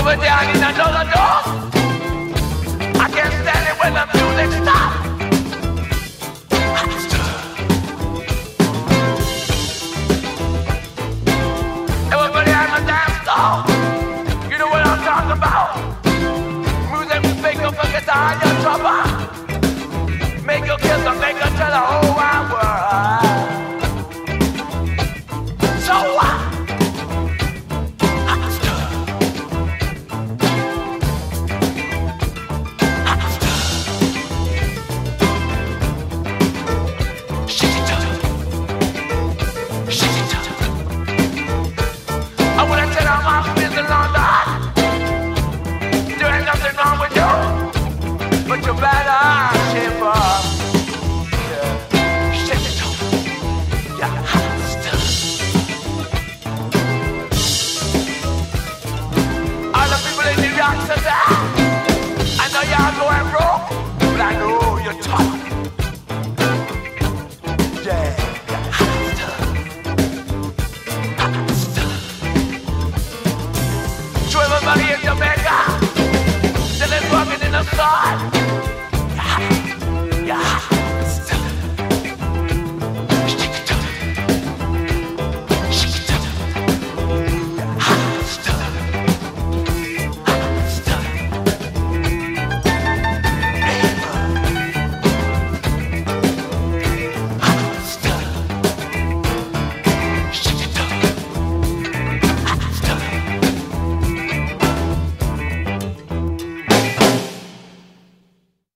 it down in another door. I can't stand it when the music stops. Everybody has a dance floor. You know what I'm talking about. Music make you forget all your trouble. Make you kiss and make you tell the whole wide world. So what? But you better shape up. Yeah. Shake it up. Yeah, hot stuff. All the people in New York today, I know y'all going broke, but I know you're tough. Yeah, hot stuff. Hot stuff. To everybody in Jamaica, still is working in the sun.